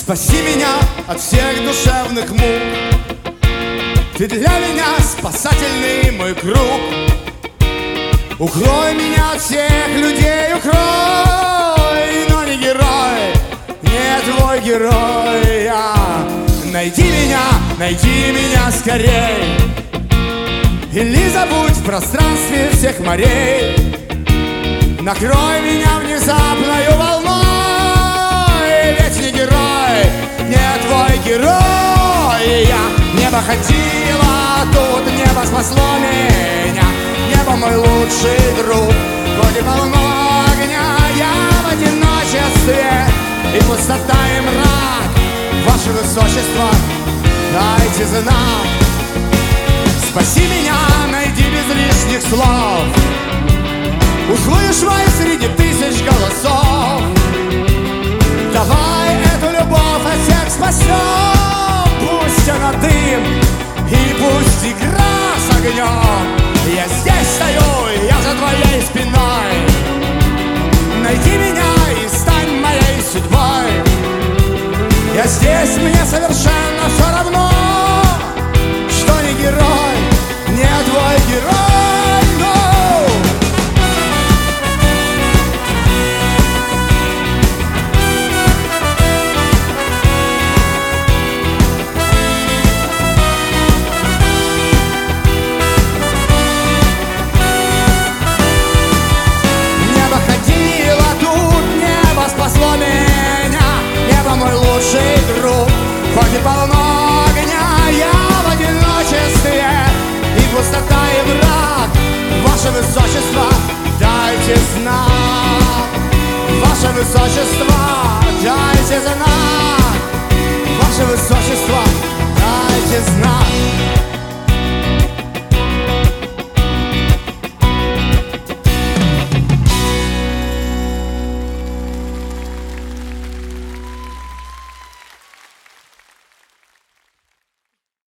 Спаси меня от всех душевных мук. Ты для меня спасательный мой круг. Укрой меня от всех людей, укрой, но не герой, не твой герой. Найди меня скорей, или забудь в пространстве всех морей. Накрой меня внезапною волной, ведь не герой, не твой герой. Небо ходило, тут небо спасло меня. Небо мой лучший друг, хоть и полно огня. Я в одиночестве и пустота и мрак. Ваше Высочество, дайте знак. Спаси меня, найди без лишних слов. Услышь мой среди тысяч голосов. Давай эту любовь от всех спасем. Пусть она дым и пусть игра с огнем. Я здесь стою, я за твоей спиной. Найди меня и стань моей судьбой. Я здесь, мне совершенно все равно, что не герой, не твой герой, no. Небо ходило, тут небо спасло меня. Небо мой лучший друг, хоть и полно огня. Я в одиночестве и пустота и мрак. Ваше Высочество, дайте знак. Ваше Высочество, дайте знак. Ваше Высочество, дайте знак.